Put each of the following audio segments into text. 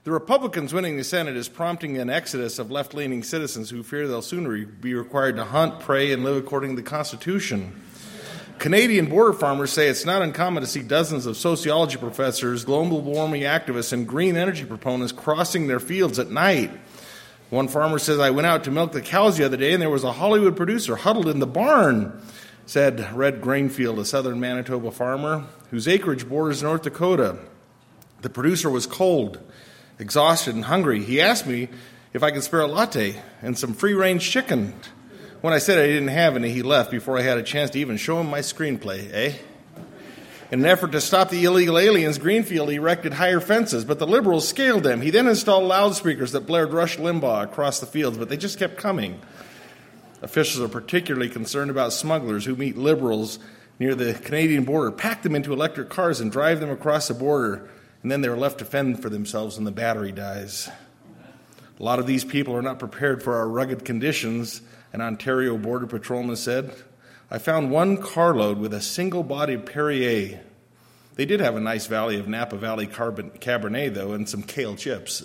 The Republicans winning the Senate is prompting an exodus of left-leaning citizens who fear they'll soon be required to hunt, pray, and live according to the Constitution. Canadian border farmers say it's not uncommon to see dozens of sociology professors, global warming activists, and green energy proponents crossing their fields at night. One farmer says, "I went out to milk the cows the other day and there was a Hollywood producer huddled in the barn," said Red Grainfield, a southern Manitoba farmer whose acreage borders North Dakota. The producer was cold, exhausted, and hungry. He asked me if I could spare a latte and some free-range chicken. When I said I didn't have any, he left before I had a chance to even show him my screenplay, In an effort to stop the illegal aliens, Greenfield erected higher fences, but the Liberals scaled them. He then installed loudspeakers that blared Rush Limbaugh across the fields, but they just kept coming. Officials are particularly concerned about smugglers who meet Liberals near the Canadian border, pack them into electric cars, and drive them across the border, and then they're left to fend for themselves when the battery dies. A lot of these people are not prepared for our rugged conditions, an Ontario Border Patrolman said. "I found one carload with a single-bodied Perrier. They did have a nice valley of Napa Valley Cabernet, though, and some kale chips."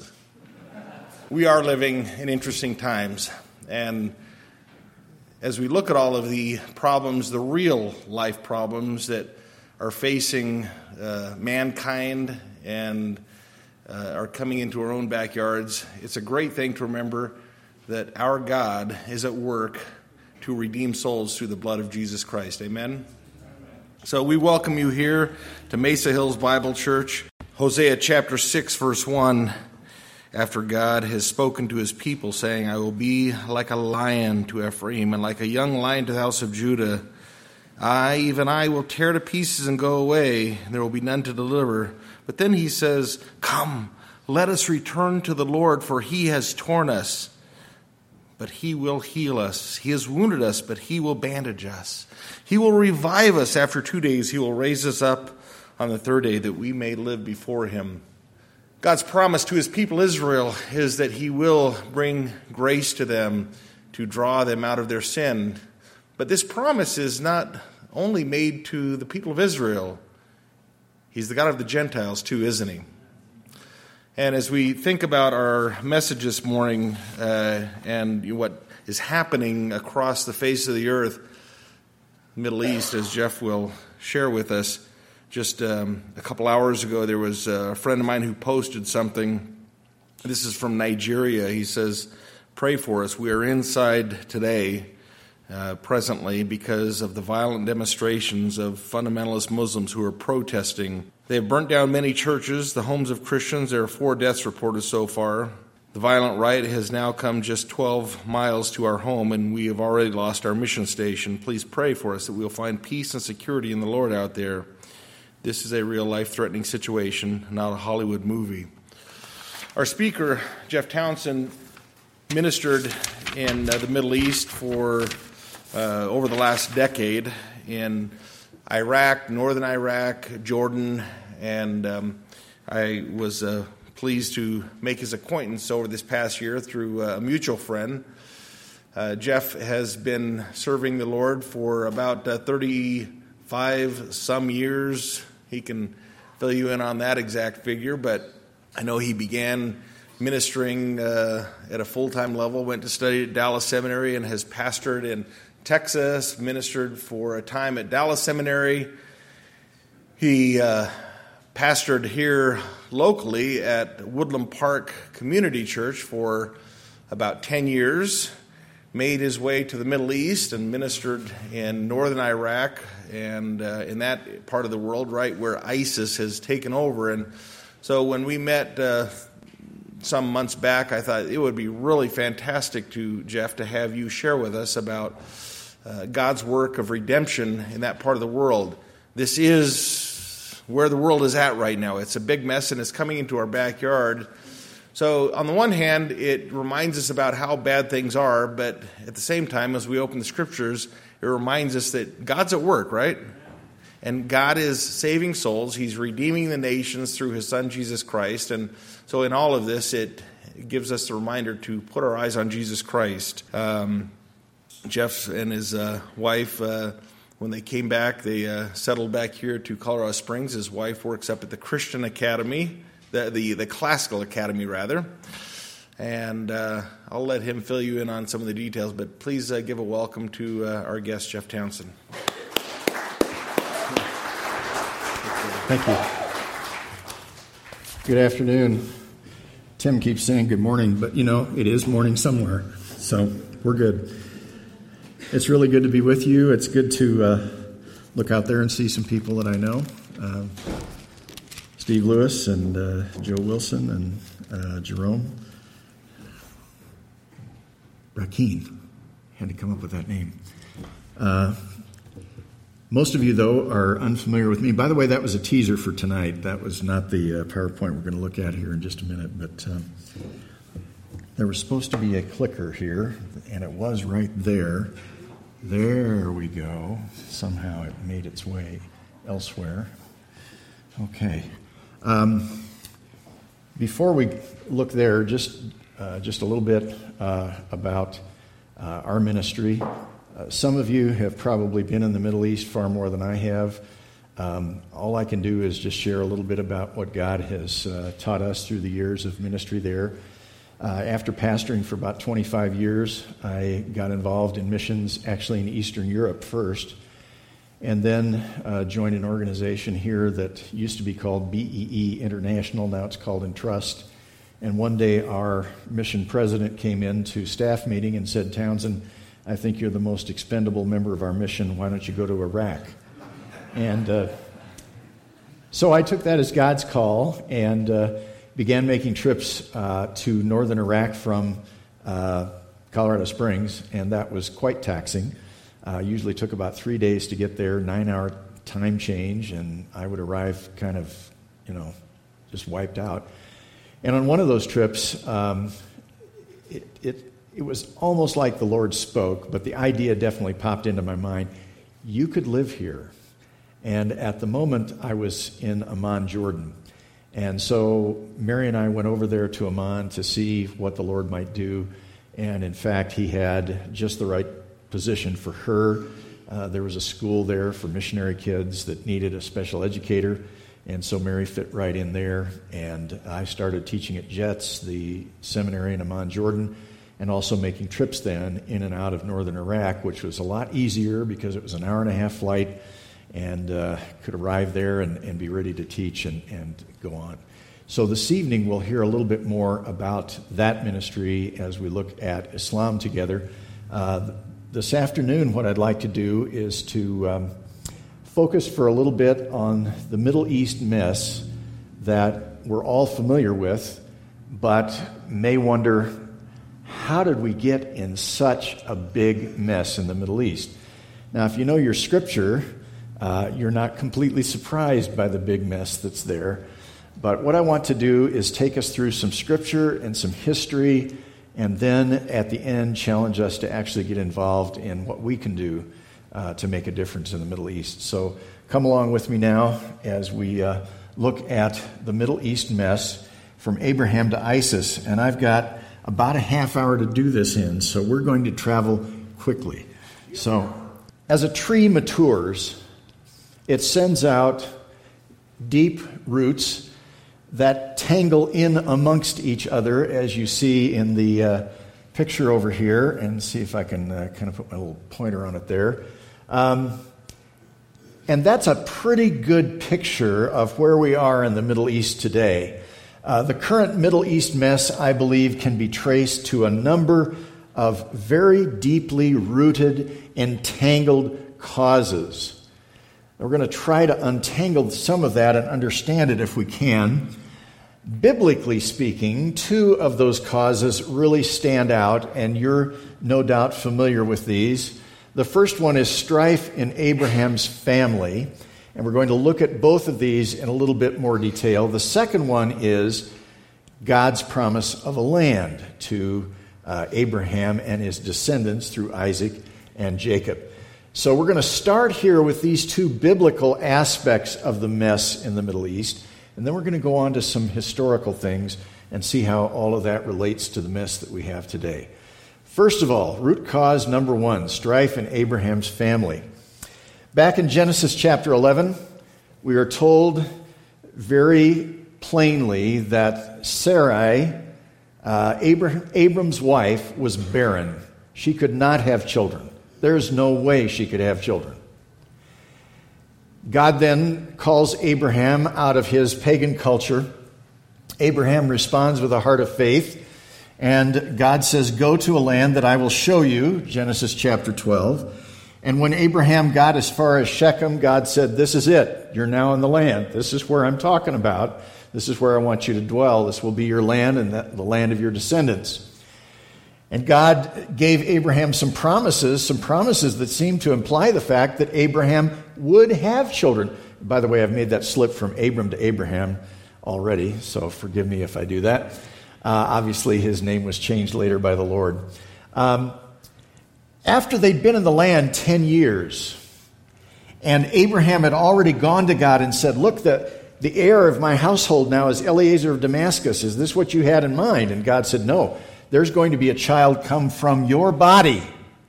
We are living in interesting times, and as we look at all of the problems, the real-life problems that are facing mankind and are coming into our own backyards, it's a great thing to remember that our God is at work to redeem souls through the blood of Jesus Christ. Amen? So we welcome you here to Mesa Hills Bible Church. Hosea chapter 6, verse 1, after God has spoken to his people, saying, "I will be like a lion to Ephraim, and like a young lion to the house of Judah. Even I will tear to pieces and go away, and there will be none to deliver." But then he says, "Come, let us return to the Lord, for he has torn us, but he will heal us. He has wounded us, but he will bandage us. He will revive us after 2 days. He will raise us up on the third day, that we may live before him." God's promise to his people Israel is that he will bring grace to them to draw them out of their sin. But this promise is not only made to the people of Israel. He's the God of the Gentiles too, isn't he? And as we think about our message this morning and what is happening across the face of the earth, Middle East, as Jeff will share with us, just a couple hours ago there was a friend of mine who posted something. This is from Nigeria. He says, "Pray for us. We are inside today, presently, because of the violent demonstrations of fundamentalist Muslims who are protesting. They have burnt down many churches, the homes of Christians. There are 4 deaths reported so far. The violent riot has now come just 12 miles to our home, and we have already lost our mission station. Please pray for us that we will find peace and security in the Lord out there. This is a real life-threatening situation, not a Hollywood movie." Our speaker, Jeff Townsend, ministered in the Middle East for over the last decade in Iraq, northern Iraq, Jordan, and I was pleased to make his acquaintance over this past year through a mutual friend. Jeff has been serving the Lord for about 35 some years. He can fill you in on that exact figure, but I know he began ministering at a full-time level, went to study at Dallas Seminary, and has pastored in Texas, ministered for a time at Dallas Seminary. He pastored here locally at Woodland Park Community Church for about 10 years, made his way to the Middle East and ministered in northern Iraq and in that part of the world, right where ISIS has taken over. And so when we met some months back, I thought it would be really fantastic to Jeff to have you share with us about God's work of redemption in that part of the world. This is where the world is at right now. It's a big mess, and it's coming into our backyard. So on the one hand, it reminds us about how bad things are, but at the same time, as we open the Scriptures, it reminds us that God's at work, right? And God is saving souls. He's redeeming the nations through his Son, Jesus Christ. And so in all of this, it gives us the reminder to put our eyes on Jesus Christ. Jeff and his wife, when they came back, they settled back here to Colorado Springs. His wife works up at the Christian Academy the Classical Academy, rather. And I'll let him fill you in on some of the details, but please give a welcome to our guest, Jeff Townsend. Thank you. Good afternoon. Tim keeps saying good morning, but it is morning somewhere, so we're good. It's really good to be with you. It's good to look out there and see some people that I know. Steve Lewis and Joe Wilson and Jerome. Rakeen. Had to come up with that name. Most of you, though, are unfamiliar with me. By the way, that was a teaser for tonight. That was not the PowerPoint we're going to look at here in just a minute. But there was supposed to be a clicker here, and it was right there. There we go. Somehow it made its way elsewhere. Okay. Before we look there, just a little bit about our ministry. Some of you have probably been in the Middle East far more than I have. All I can do is just share a little bit about what God has taught us through the years of ministry there. After pastoring for about 25 years, I got involved in missions actually in Eastern Europe first, and then joined an organization here that used to be called BEE International. Now it's called Entrust. And one day our mission president came into staff meeting and said, "Townsend, I think you're the most expendable member of our mission. Why don't you go to Iraq?" And so I took that as God's call and began making trips to northern Iraq from Colorado Springs, and that was quite taxing. Usually took about 3 days to get there, 9-hour time change, and I would arrive kind of, just wiped out. And on one of those trips, it was almost like the Lord spoke, but the idea definitely popped into my mind. You could live here. And at the moment, I was in Amman, Jordan. And so Mary and I went over there to Amman to see what the Lord might do. And in fact, he had just the right position for her. There was a school there for missionary kids that needed a special educator. And so Mary fit right in there. And I started teaching at JETS, the seminary in Amman, Jordan, and also making trips then in and out of northern Iraq, which was a lot easier because it was an hour-and-a-half flight, and could arrive there and be ready to teach and go on. So this evening we'll hear a little bit more about that ministry as we look at Islam together. This afternoon what I'd like to do is to focus for a little bit on the Middle East mess that we're all familiar with, but may wonder, how did we get in such a big mess in the Middle East? Now, if you know your scripture, you're not completely surprised by the big mess that's there. But what I want to do is take us through some scripture and some history, and then at the end challenge us to actually get involved in what we can do to make a difference in the Middle East. So come along with me now as we look at the Middle East mess from Abraham to ISIS. And I've got about a half hour to do this in, so we're going to travel quickly. So as a tree matures, it sends out deep roots that tangle in amongst each other, as you see in the picture over here, and see if I can kind of put my little pointer on it there. And that's a pretty good picture of where we are in the Middle East today. The current Middle East mess, I believe, can be traced to a number of very deeply rooted, entangled causes. We're going to try to untangle some of that and understand it if we can. Biblically speaking, two of those causes really stand out, and you're no doubt familiar with these. The first one is strife in Abraham's family, and we're going to look at both of these in a little bit more detail. The second one is God's promise of a land to Abraham and his descendants through Isaac and Jacob. So we're going to start here with these two biblical aspects of the mess in the Middle East, and then we're going to go on to some historical things and see how all of that relates to the mess that we have today. First of all, root cause number one, strife in Abraham's family. Back in Genesis chapter 11, we are told very plainly that Sarai, Abram's wife, was barren. She could not have children. There's no way she could have children. God then calls Abraham out of his pagan culture. Abraham responds with a heart of faith, and God says, "Go to a land that I will show you," Genesis chapter 12. And when Abraham got as far as Shechem, God said, "This is it. You're now in the land. This is where I'm talking about. This is where I want you to dwell. This will be your land and the land of your descendants." And God gave Abraham some promises that seem to imply the fact that Abraham would have children. By the way, I've made that slip from Abram to Abraham already, so forgive me if I do that. Obviously, his name was changed later by the Lord. After they'd been in the land 10 years, and Abraham had already gone to God and said, "Look, the heir of my household now is Eliezer of Damascus. Is this what you had in mind?" And God said, "No. There's going to be a child come from your body."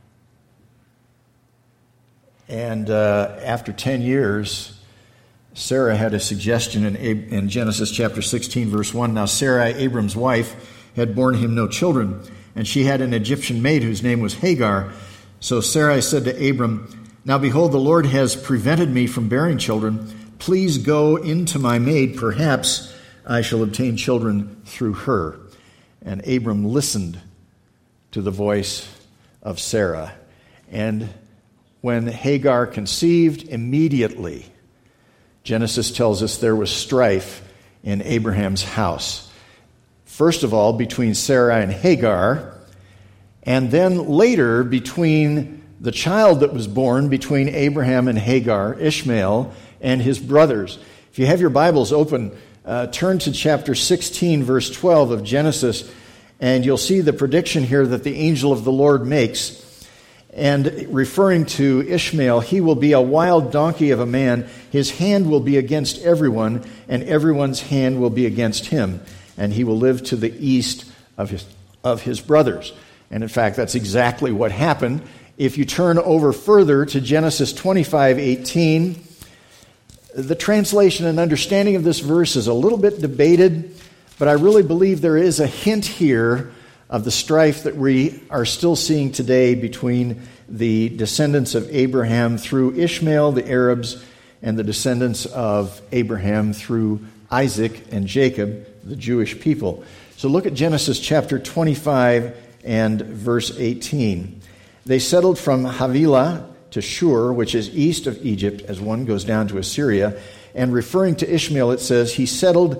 And after 10 years, Sarah had a suggestion in Genesis chapter 16, verse 1. Now Sarai, Abram's wife, had borne him no children, and she had an Egyptian maid whose name was Hagar. So Sarai said to Abram, "Now behold, the Lord has prevented me from bearing children. Please go into my maid. Perhaps I shall obtain children through her." And Abram listened to the voice of Sarah. And when Hagar conceived, immediately, Genesis tells us there was strife in Abraham's house. First of all, between Sarah and Hagar, and then later between the child that was born between Abraham and Hagar, Ishmael, and his brothers. If you have your Bibles open, turn to chapter 16, verse 12 of Genesis, and you'll see the prediction here that the angel of the Lord makes. And referring to Ishmael, "He will be a wild donkey of a man. His hand will be against everyone, and everyone's hand will be against him. And he will live to the east of his brothers." And in fact, that's exactly what happened. If you turn over further to Genesis 25:18, the translation and understanding of this verse is a little bit debated, but I really believe there is a hint here of the strife that we are still seeing today between the descendants of Abraham through Ishmael, the Arabs, and the descendants of Abraham through Isaac and Jacob, the Jewish people. So look at Genesis chapter 25 and verse 18. "They settled from Havilah to Shur, which is east of Egypt, as one goes down to Assyria." And referring to Ishmael, it says, "He settled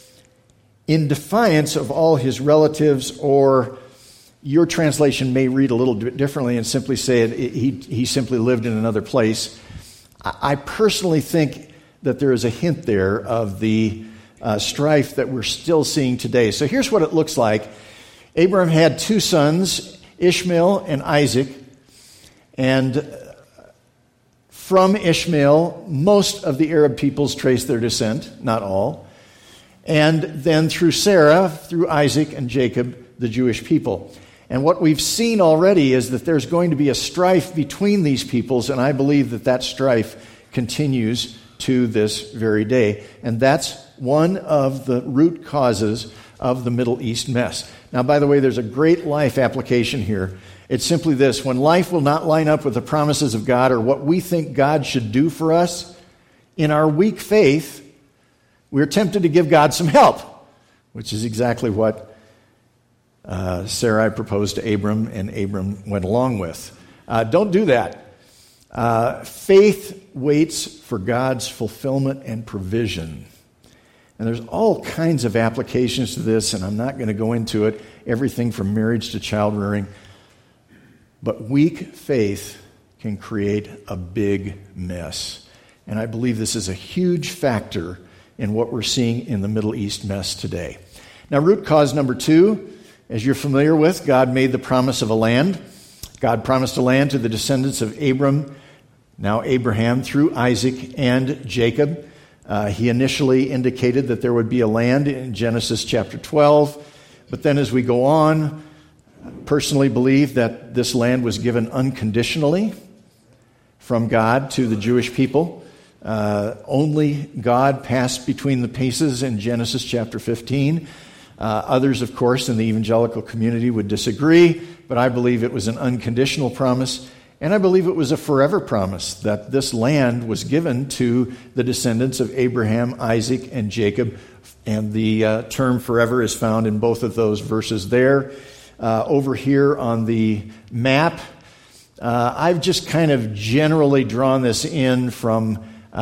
in defiance of all his relatives," or your translation may read a little bit differently and simply say he simply lived in another place. I personally think that there is a hint there of the strife that we're still seeing today. So here's what it looks like. Abraham had two sons, Ishmael and Isaac, and from Ishmael, most of the Arab peoples trace their descent, not all. And then through Sarah, through Isaac and Jacob, the Jewish people. And what we've seen already is that there's going to be a strife between these peoples, and I believe that that strife continues to this very day. And that's one of the root causes of the Middle East mess. Now, by the way, there's a great life application here. It's simply this: when life will not line up with the promises of God or what we think God should do for us, in our weak faith, we're tempted to give God some help, which is exactly what Sarai proposed to Abram, and Abram went along with. Don't do that. Faith waits for God's fulfillment and provision. And there's all kinds of applications to this, and I'm not going to go into it, everything from marriage to child rearing. But weak faith can create a big mess. And I believe this is a huge factor in what we're seeing in the Middle East mess today. Now, root cause number 2, as you're familiar with, God made the promise of a land. God promised a land to the descendants of Abram, now Abraham, through Isaac and Jacob. He initially indicated that there would be a land in Genesis chapter 12. But then as we go on, I personally believe that this land was given unconditionally from God to the Jewish people. Only God passed between the pieces in Genesis chapter 15. Others, of course, in the evangelical community would disagree, but I believe it was an unconditional promise, and I believe it was a forever promise that this land was given to the descendants of Abraham, Isaac, and Jacob, and the term forever is found in both of those verses there. Over here on the map, I've just kind of generally drawn this in from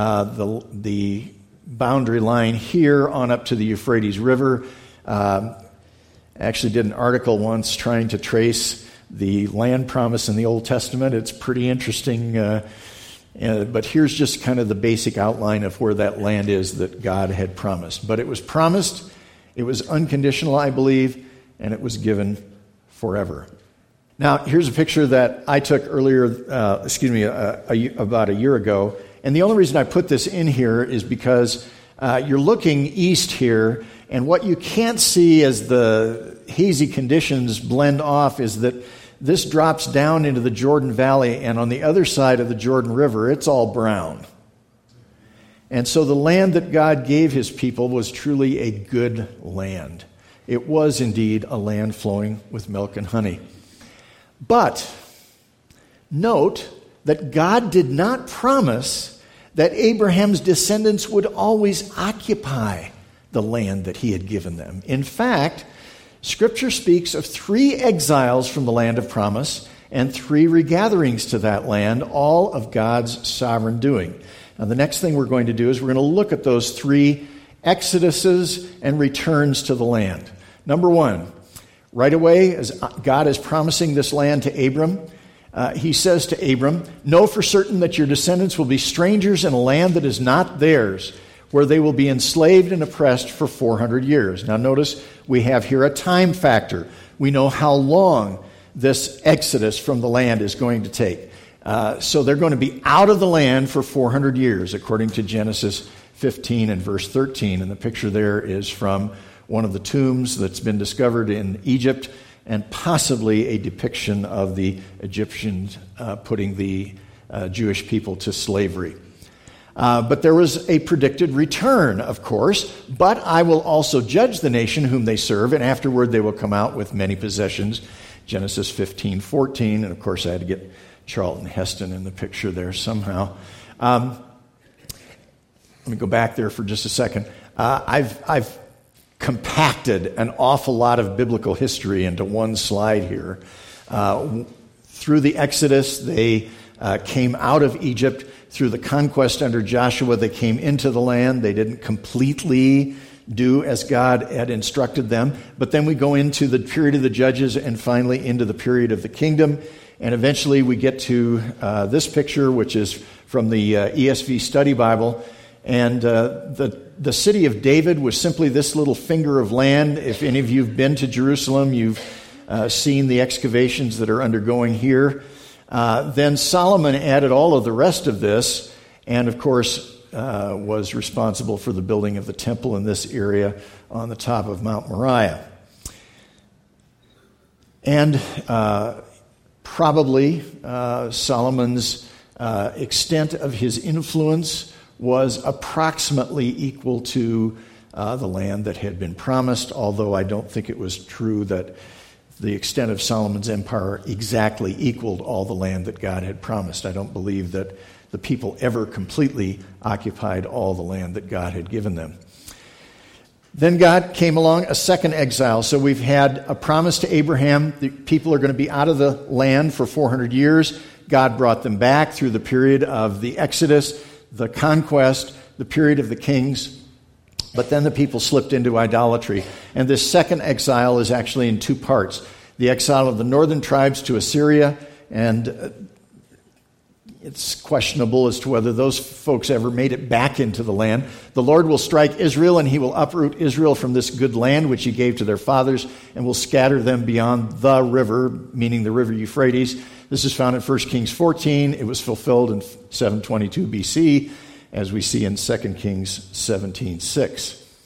the boundary line here on up to the Euphrates River. I actually did an article once trying to trace the land promise in the Old Testament. It's pretty interesting, but here's just kind of the basic outline of where that land is that God had promised. But it was promised, it was unconditional, I believe, and it was given forever. Now, here's a picture that I took earlier, about a year ago. And the only reason I put this in here is because you're looking east here, and what you can't see as the hazy conditions blend off is that this drops down into the Jordan Valley, and on the other side of the Jordan River, it's all brown. And so the land that God gave his people was truly a good land. It was indeed a land flowing with milk and honey. But note that God did not promise that Abraham's descendants would always occupy the land that he had given them. In fact, Scripture speaks of 3 exiles from the land of promise and 3 regatherings to that land, all of God's sovereign doing. Now, the next thing we're going to do is we're going to look at those 3 exoduses and returns to the land. Number 1, right away, as God is promising this land to Abram, he says to Abram, "Know for certain that your descendants will be strangers in a land that is not theirs, where they will be enslaved and oppressed for 400 years. Now notice we have here a time factor. We know how long this exodus from the land is going to take. So they're going to be out of the land for 400 years, according to Genesis 15 and verse 13. And the picture there is from one of the tombs that's been discovered in Egypt, and possibly a depiction of the Egyptians putting the Jewish people to slavery. But there was a predicted return, of course. But I will also judge the nation whom they serve, and afterward they will come out with many possessions. Genesis 15:14, and of course I had to get Charlton Heston in the picture there somehow. Let me go back there for just a second. I've compacted an awful lot of biblical history into one slide here. Through the Exodus, they came out of Egypt. Through the conquest under Joshua, they came into the land. They didn't completely do as God had instructed them. But then we go into the period of the Judges and finally into the period of the kingdom. And eventually we get to this picture, which is from the ESV Study Bible. And the city of David was simply this little finger of land. If any of you have been to Jerusalem, you've seen the excavations that are undergoing here. Then Solomon added all of the rest of this, and of course was responsible for the building of the temple in this area on the top of Mount Moriah. And probably Solomon's extent of his influence was approximately equal to the land that had been promised, although I don't think it was true that the extent of Solomon's empire exactly equaled all the land that God had promised. I don't believe that the people ever completely occupied all the land that God had given them. Then God came along, a second exile. So we've had a promise to Abraham. The people are going to be out of the land for 400 years. God brought them back through the period of the Exodus, the conquest, the period of the kings. But then the people slipped into idolatry. And this second exile is actually in 2 parts. The exile of the northern tribes to Assyria, and it's questionable as to whether those folks ever made it back into the land. The Lord will strike Israel, and he will uproot Israel from this good land which he gave to their fathers, and will scatter them beyond the river, meaning the river Euphrates. This is found in 1 Kings 14. It was fulfilled in 722 BC. As we see in 2 Kings 17:6.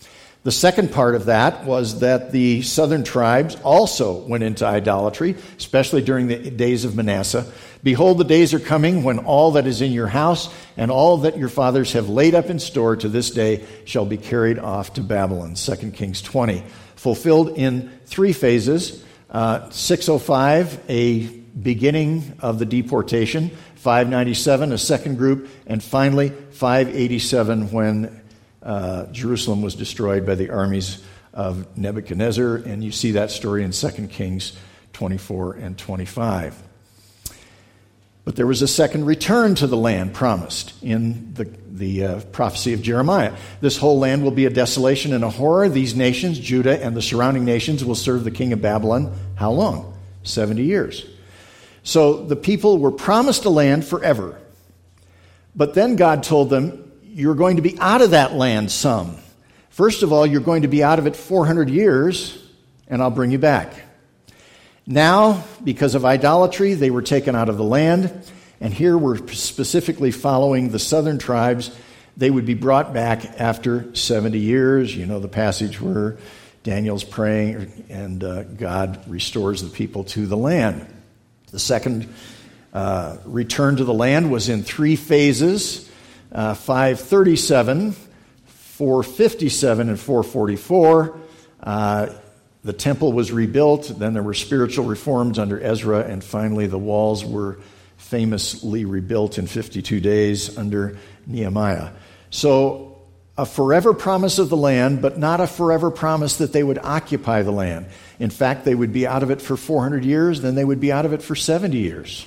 The second part of that was that the southern tribes also went into idolatry, especially during the days of Manasseh. Behold, the days are coming when all that is in your house and all that your fathers have laid up in store to this day shall be carried off to Babylon. 2 Kings 20. Fulfilled in 3 phases. 605, a beginning of the deportation. 597, a second group. And finally, 587, when Jerusalem was destroyed by the armies of Nebuchadnezzar, and you see that story in 2 Kings 24 and 25. But there was a second return to the land promised in the prophecy of Jeremiah. This whole land will be a desolation and a horror. These nations, Judah and the surrounding nations, will serve the king of Babylon. How long? 70 years. So the people were promised a land forever. But then God told them, you're going to be out of that land some. First of all, you're going to be out of it 400 years, and I'll bring you back. Now, because of idolatry, they were taken out of the land, and here we're specifically following the southern tribes. They would be brought back after 70 years. You know the passage where Daniel's praying, and God restores the people to the land. The second return to the land was in 3 phases. 537, 457, and 444. The temple was rebuilt. Then there were spiritual reforms under Ezra. And finally, the walls were famously rebuilt in 52 days under Nehemiah. So a forever promise of the land, but not a forever promise that they would occupy the land. In fact, they would be out of it for 400 years. Then they would be out of it for 70 years.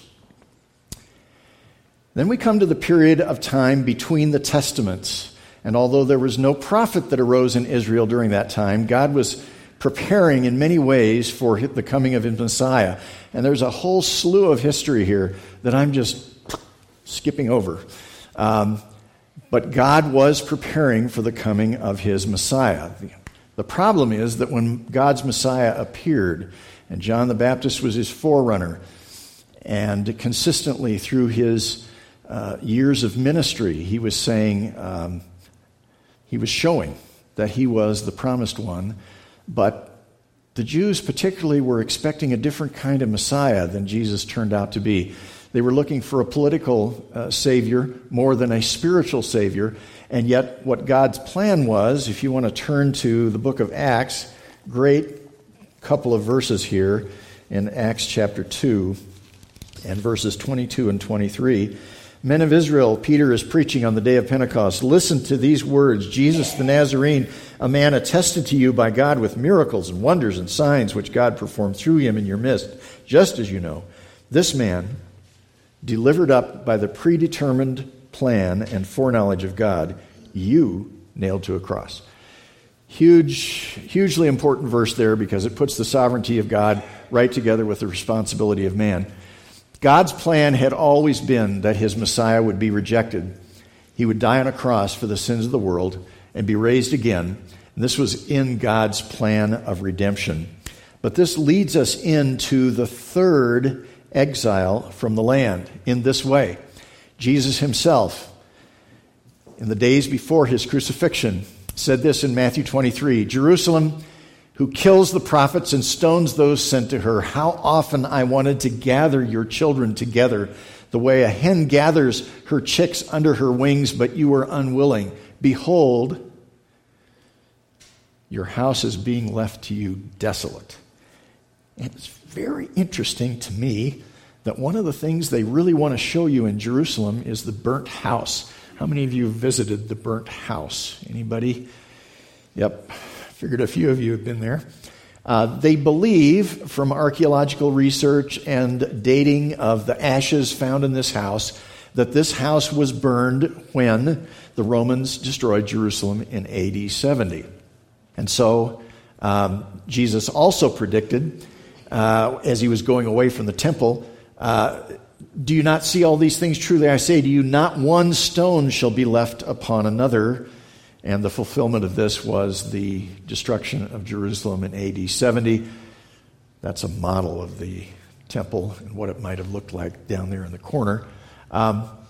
Then we come to the period of time between the Testaments. And although there was no prophet that arose in Israel during that time, God was preparing in many ways for the coming of his Messiah. And there's a whole slew of history here that I'm just skipping over. But God was preparing for the coming of his Messiah. The problem is that when God's Messiah appeared, and John the Baptist was his forerunner, and consistently through his years of ministry, he was saying, he was showing that he was the promised one, but the Jews particularly were expecting a different kind of Messiah than Jesus turned out to be. They were looking for a political Savior more than a spiritual Savior, and yet what God's plan was, if you want to turn to the book of Acts, great couple of verses here in Acts chapter 2 and verses 22 and 23. Men of Israel, Peter is preaching on the day of Pentecost. Listen to these words. Jesus the Nazarene, a man attested to you by God with miracles and wonders and signs which God performed through him in your midst, just as you know. This man, delivered up by the predetermined plan and foreknowledge of God, you nailed to a cross. Hugely important verse there because it puts the sovereignty of God right together with the responsibility of man. God's plan had always been that his Messiah would be rejected. He would die on a cross for the sins of the world and be raised again. And this was in God's plan of redemption. But this leads us into the third exile from the land in this way. Jesus himself, in the days before his crucifixion, said this in Matthew 23, Jerusalem, who kills the prophets and stones those sent to her. How often I wanted to gather your children together the way a hen gathers her chicks under her wings, but you were unwilling. Behold, your house is being left to you desolate. And it's very interesting to me that one of the things they really want to show you in Jerusalem is the burnt house. How many of you have visited the burnt house? Anybody? Yep. Figured a few of you have been there. They believe from archaeological research and dating of the ashes found in this house that this house was burned when the Romans destroyed Jerusalem in AD 70. And so Jesus also predicted, as he was going away from the temple, do you not see all these things? Truly I say to you, not one stone shall be left upon another. And the fulfillment of this was the destruction of Jerusalem in AD 70. That's a model of the temple and what it might have looked like down there in the corner.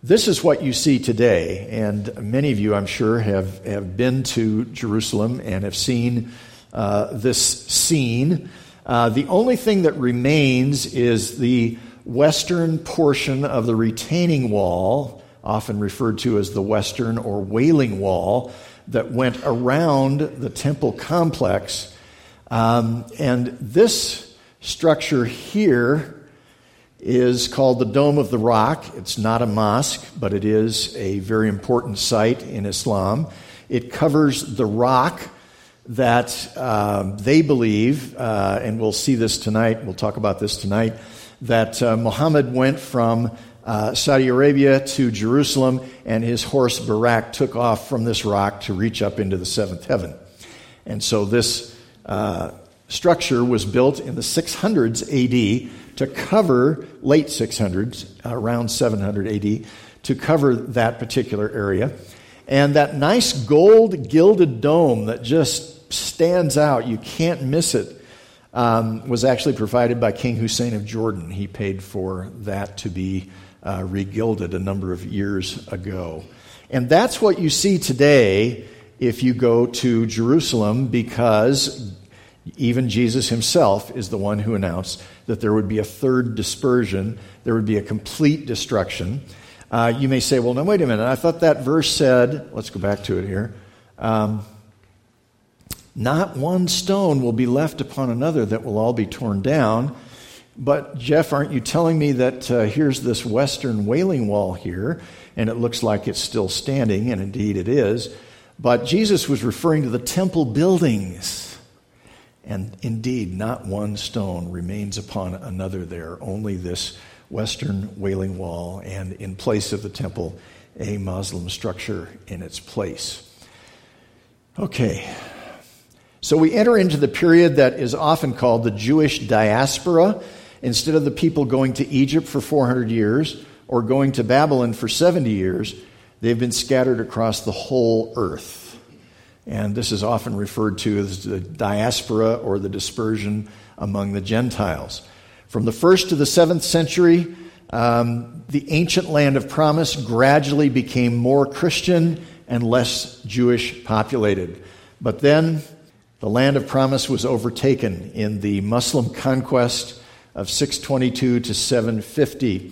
this is what you see today, and many of you, I'm sure, have been to Jerusalem and have seen this scene. The only thing that remains is the western portion of the retaining wall, often referred to as the Western or Wailing Wall, that went around the temple complex. And this structure here is called the Dome of the Rock. It's not a mosque, but it is a very important site in Islam. It covers the rock that they believe, and we'll see this tonight, we'll talk about this tonight, that Muhammad went from Saudi Arabia to Jerusalem, and his horse Barak took off from this rock to reach up into the seventh heaven. And so this structure was built in the 600s AD to cover, late 600s, around 700 AD, to cover that particular area. And that nice gold gilded dome that just stands out, you can't miss it, was actually provided by King Hussein of Jordan. He paid for that to be regilded a number of years ago. And that's what you see today if you go to Jerusalem, because even Jesus himself is the one who announced that there would be a third dispersion, there would be a complete destruction. You may say, well, now wait a minute, I thought that verse said, let's go back to it here, not one stone will be left upon another, that will all be torn down. But Jeff, aren't you telling me that here's this Western Wailing Wall here, and it looks like it's still standing, and indeed it is. But Jesus was referring to the temple buildings. And indeed, not one stone remains upon another there, only this Western Wailing Wall, and in place of the temple, a Muslim structure in its place. Okay, so we enter into the period that is often called the Jewish diaspora. Instead of the people going to Egypt for 400 years or going to Babylon for 70 years, they've been scattered across the whole earth. And this is often referred to as the diaspora or the dispersion among the Gentiles. From the 1st to the 7th century, the ancient land of promise gradually became more Christian and less Jewish populated. But then the land of promise was overtaken in the Muslim conquest of 622 to 750.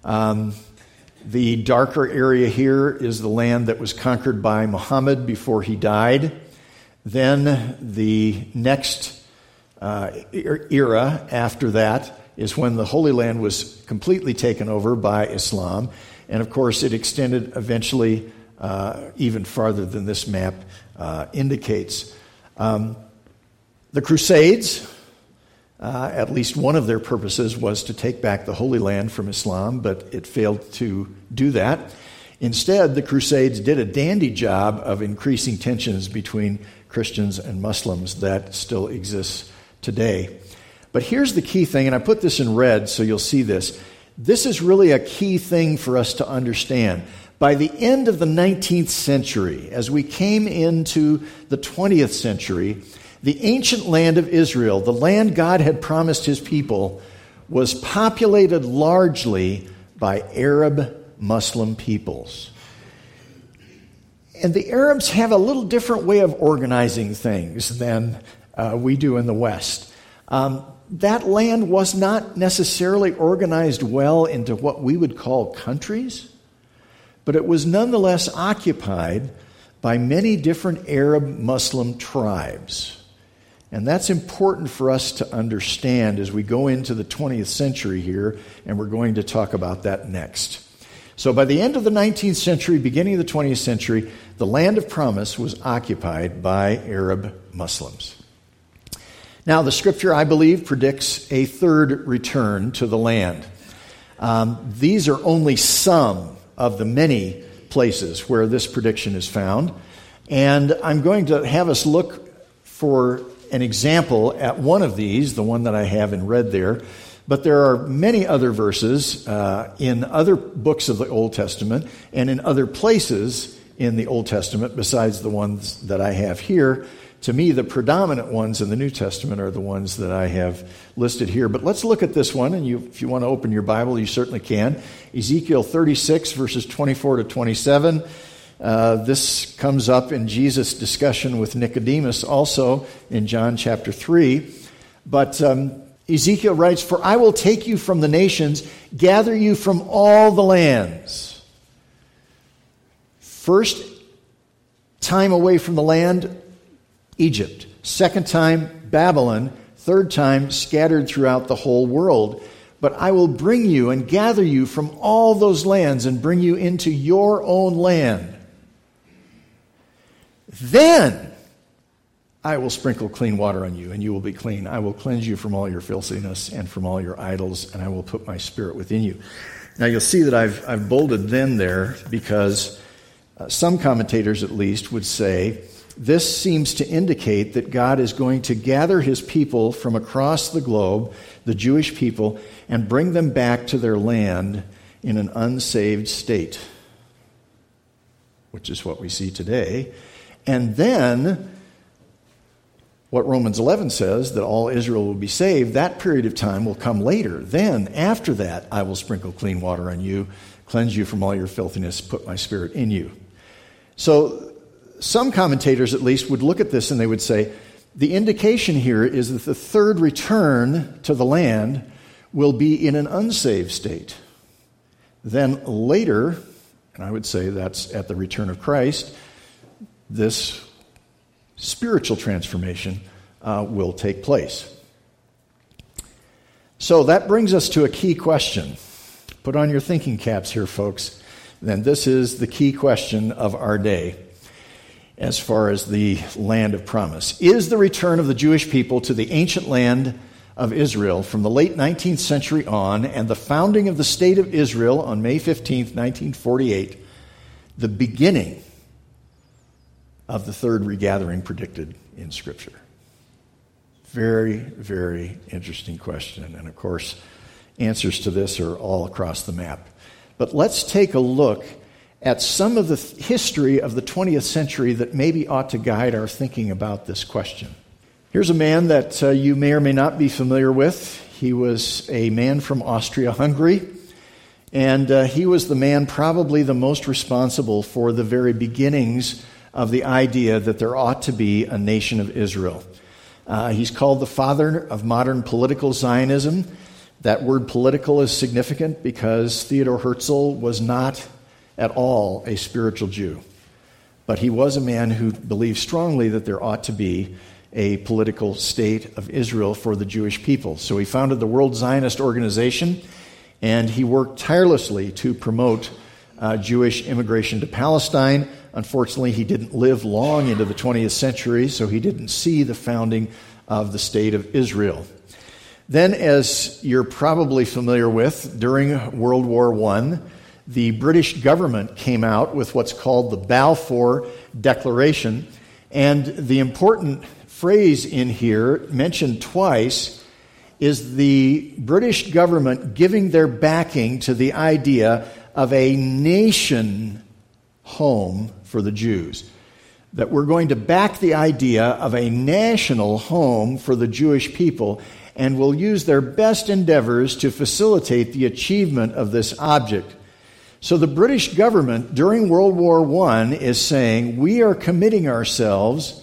The darker area here is the land that was conquered by Muhammad before he died. Then the next era after that is when the Holy Land was completely taken over by Islam. And of course, it extended eventually even farther than this map indicates. The Crusades, at least one of their purposes was to take back the Holy Land from Islam, but it failed to do that. Instead, the Crusades did a dandy job of increasing tensions between Christians and Muslims that still exists today. But here's the key thing, and I put this in red so you'll see this. This is really a key thing for us to understand. By the end of the 19th century, as we came into the 20th century, the ancient land of Israel, the land God had promised his people, was populated largely by Arab Muslim peoples. And the Arabs have a little different way of organizing things than we do in the West. That land was not necessarily organized well into what we would call countries, but it was nonetheless occupied by many different Arab Muslim tribes. And that's important for us to understand as we go into the 20th century here, and we're going to talk about that next. So by the end of the 19th century, beginning of the 20th century, the land of promise was occupied by Arab Muslims. Now, the scripture, I believe, predicts a third return to the land. These are only some of the many places where this prediction is found. And I'm going to have us look for an example at one of these, the one that I have in red there. But there are many other verses in other books of the Old Testament and in other places in the Old Testament besides the ones that I have here to me, the predominant ones in the New Testament are the ones that I have listed here. But let's look at this one, and if you want to open your Bible, you certainly can. Ezekiel 36, verses 24 to 27. This comes up in Jesus' discussion with Nicodemus also in John chapter 3. But Ezekiel writes, "For I will take you from the nations, gather you from all the lands." First time away from the land, Egypt. Second time, Babylon. Third time, scattered throughout the whole world. "But I will bring you and gather you from all those lands and bring you into your own land. Then I will sprinkle clean water on you, and you will be clean. I will cleanse you from all your filthiness and from all your idols, and I will put my spirit within you." Now you'll see that I've bolded "then" there because some commentators at least would say this seems to indicate that God is going to gather his people from across the globe, the Jewish people, and bring them back to their land in an unsaved state, which is what we see today. And then what Romans 11 says, that all Israel will be saved, that period of time will come later. Then, after that, I will sprinkle clean water on you, cleanse you from all your filthiness, put my spirit in you. So some commentators at least would look at this and they would say, the indication here is that the third return to the land will be in an unsaved state. Then later, and I would say that's at the return of Christ, this spiritual transformation will take place. So that brings us to a key question. Put on your thinking caps here, folks. Then this is the key question of our day as far as the land of promise. Is the return of the Jewish people to the ancient land of Israel from the late 19th century on and the founding of the state of Israel on May 15th, 1948, the beginning of the third regathering predicted in Scripture? Very, very interesting question. And of course, answers to this are all across the map. But let's take a look at some of the history of the 20th century that maybe ought to guide our thinking about this question. Here's a man that you may or may not be familiar with. He was a man from Austria-Hungary, and he was the man probably the most responsible for the very beginnings of the idea that there ought to be a nation of Israel. He's called the father of modern political Zionism. That word political is significant because Theodor Herzl was not at all a spiritual Jew. But he was a man who believed strongly that there ought to be a political state of Israel for the Jewish people. So he founded the World Zionist Organization, and he worked tirelessly to promote Jewish immigration to Palestine. Unfortunately, he didn't live long into the 20th century, so he didn't see the founding of the state of Israel. Then, as you're probably familiar with, during World War I, the British government came out with what's called the Balfour Declaration, and the important phrase in here, mentioned twice, is the British government giving their backing to the idea of a nation home for the Jews. That we're going to back the idea of a national home for the Jewish people, and will use their best endeavors to facilitate the achievement of this object. So the British government during World War I is saying, we are committing ourselves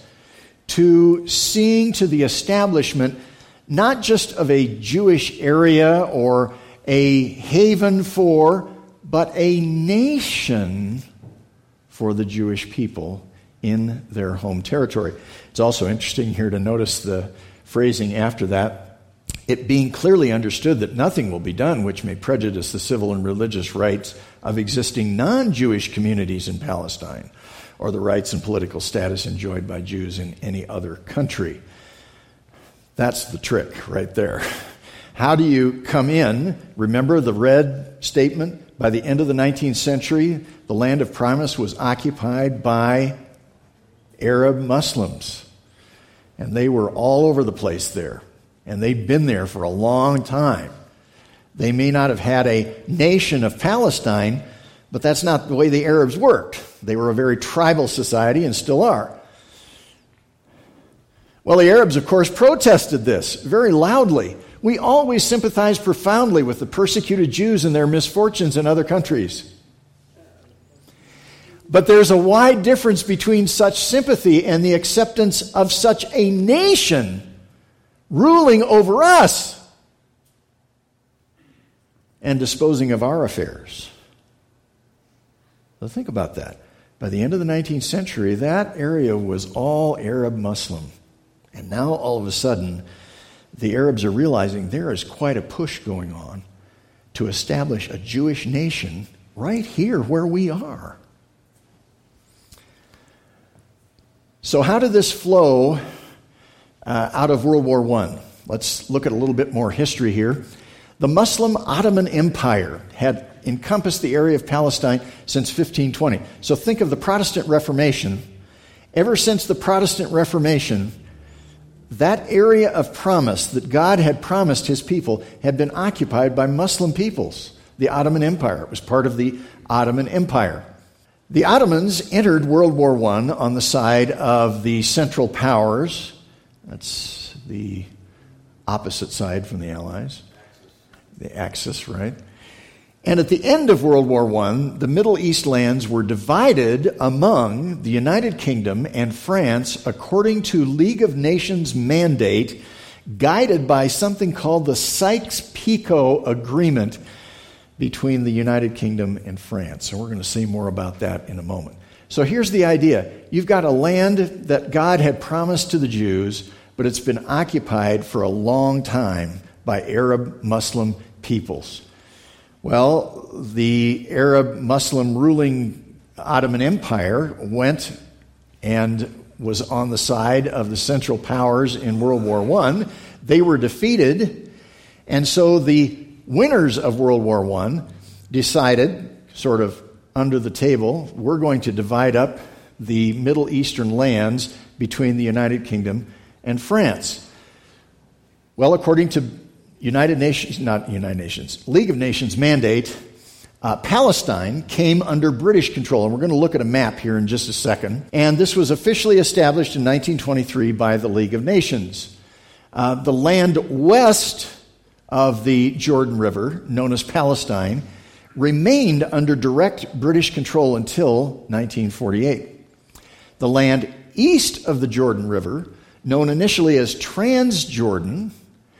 to seeing to the establishment not just of a Jewish area or a haven for, but a nation for the Jewish people in their home territory. It's also interesting here to notice the phrasing after that. It being clearly understood that nothing will be done which may prejudice the civil and religious rights of existing non-Jewish communities in Palestine, or the rights and political status enjoyed by Jews in any other country. That's the trick right there. How do you come in? Remember the red statement? By the end of the 19th century, the land of promise was occupied by Arab Muslims. And they were all over the place there. And they'd been there for a long time. They may not have had a nation of Palestine, but that's not the way the Arabs worked. They were a very tribal society and still are. Well, the Arabs, of course, protested this very loudly. We always sympathize profoundly with the persecuted Jews and their misfortunes in other countries. But there's a wide difference between such sympathy and the acceptance of such a nation ruling over us and disposing of our affairs. So think about that. By the end of the 19th century, that area was all Arab Muslim. And now, all of a sudden, the Arabs are realizing there is quite a push going on to establish a Jewish nation right here where we are. So how did this flow out of World War I? Let's look at a little bit more history here. The Muslim Ottoman Empire had encompassed the area of Palestine since 1520. So think of the Protestant Reformation. Ever since the Protestant Reformation, that area of promise that God had promised his people had been occupied by Muslim peoples. The Ottoman Empire. It was part of the Ottoman Empire. The Ottomans entered World War I on the side of the Central Powers. That's the opposite side from the Allies. The Axis, right? And at the end of World War I, the Middle East lands were divided among the United Kingdom and France according to League of Nations mandate, guided by something called the Sykes-Picot Agreement between the United Kingdom and France. And we're going to see more about that in a moment. So here's the idea. You've got a land that God had promised to the Jews, but it's been occupied for a long time by Arab Muslim peoples. Well, the Arab Muslim ruling Ottoman Empire went and was on the side of the Central Powers in World War I. They were defeated, and so the winners of World War I decided, sort of under the table, we're going to divide up the Middle Eastern lands between the United Kingdom and France. Well, according to League of Nations mandate, Palestine came under British control. And we're going to look at a map here in just a second. And this was officially established in 1923 by the League of Nations. The land west of the Jordan River, known as Palestine, remained under direct British control until 1948. The land east of the Jordan River, known initially as Transjordan,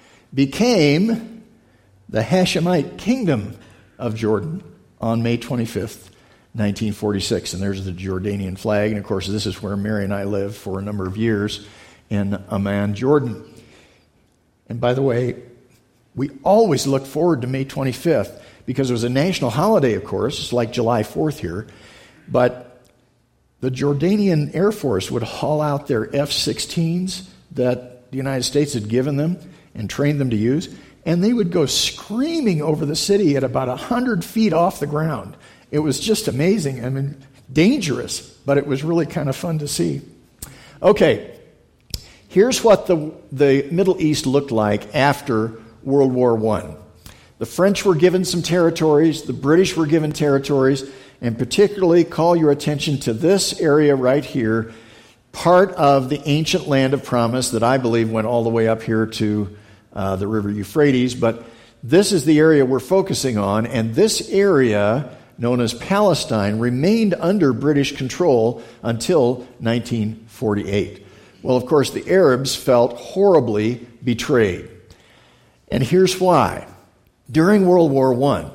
became the Hashemite Kingdom of Jordan on May 25th, 1946. And there's the Jordanian flag. And of course, this is where Mary and I lived for a number of years in Amman, Jordan. And by the way, we always look forward to May 25th because it was a national holiday, of course. It's like July 4th here. But the Jordanian Air Force would haul out their F-16s that the United States had given them and trained them to use, and they would go screaming over the city at about 100 feet off the ground. It was just amazing. I mean, dangerous, but it was really kind of fun to see. Okay, here's what the Middle East looked like after World War I. The French were given some territories, the British were given territories, and particularly call your attention to this area right here, part of the ancient land of promise that I believe went all the way up here to the river Euphrates. But this is the area we're focusing on, and this area, known as Palestine, remained under British control until 1948. Well, of course, the Arabs felt horribly betrayed. And here's why. During World War I,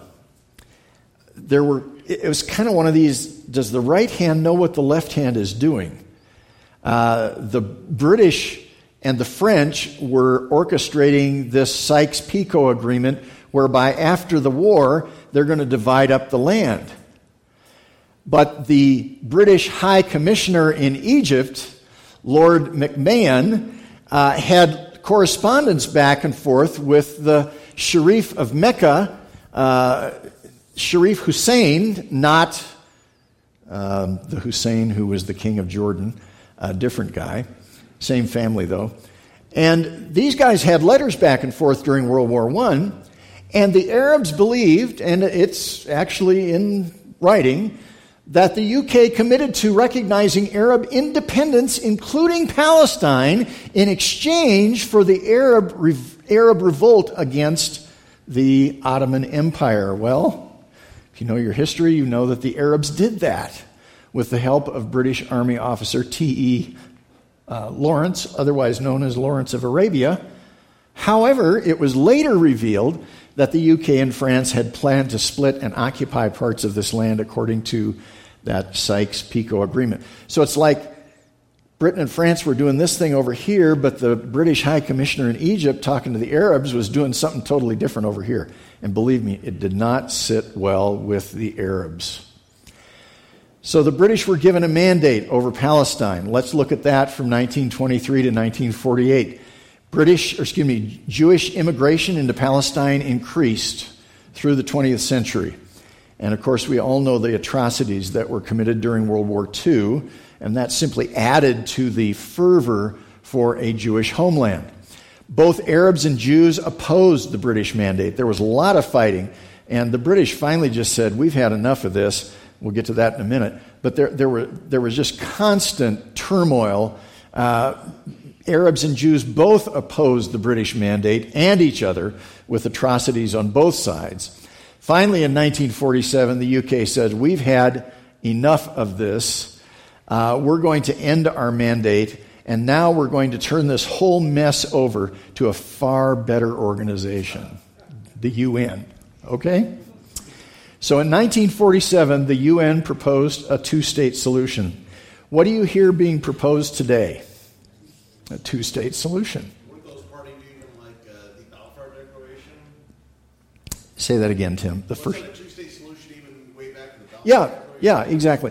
it was kind of one of these, does the right hand know what the left hand is doing? The British and the French were orchestrating this Sykes-Picot Agreement whereby after the war, they're going to divide up the land. But the British High Commissioner in Egypt, Lord McMahon, had correspondence back and forth with the Sharif of Mecca, Sharif Hussein, not the Hussein who was the king of Jordan, a different guy, same family though. And these guys had letters back and forth during World War I, and the Arabs believed, and it's actually in writing, that the UK committed to recognizing Arab independence, including Palestine, in exchange for the Arab revolt against the Ottoman Empire. Well, if you know your history, you know that the Arabs did that with the help of British Army officer T.E. Lawrence, otherwise known as Lawrence of Arabia. However, it was later revealed that the UK and France had planned to split and occupy parts of this land according to that Sykes-Picot agreement. So it's like Britain and France were doing this thing over here, but the British High Commissioner in Egypt talking to the Arabs was doing something totally different over here. And believe me, it did not sit well with the Arabs. So the British were given a mandate over Palestine. Let's look at that from 1923 to 1948. Jewish immigration into Palestine increased through the 20th century. And of course, we all know the atrocities that were committed during World War II, and that simply added to the fervor for a Jewish homeland. Both Arabs and Jews opposed the British mandate. There was a lot of fighting, and the British finally just said, we've had enough of this. We'll get to that in a minute. But there was just constant turmoil. Arabs and Jews both opposed the British mandate and each other with atrocities on both sides. Finally, in 1947, the UK said, we've had enough of this. We're going to end our mandate, and now we're going to turn this whole mess over to a far better organization, the UN. Okay? So in 1947, the UN proposed a two-state solution. What do you hear being proposed today? A two-state solution. Weren't those parties even like the Balfour Declaration? Say that again, Tim. Wasn't that a two-state solution even way back in the Balfour Declaration? Yeah, exactly.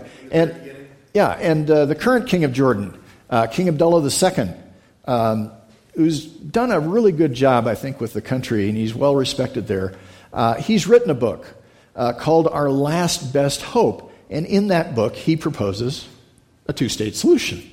And the current king of Jordan, King Abdullah II, who's done a really good job, I think, with the country, and he's well respected there. He's written a book called Our Last Best Hope, and in that book, he proposes a two-state solution.